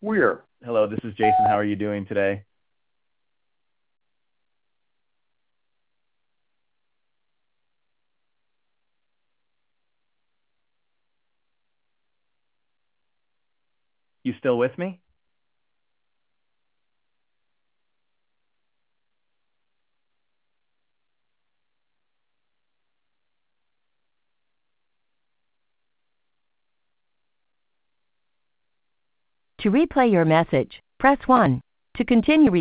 Where? Hello, this is Jason. How are you doing today? You still with me? To replay your message, press 1. To continue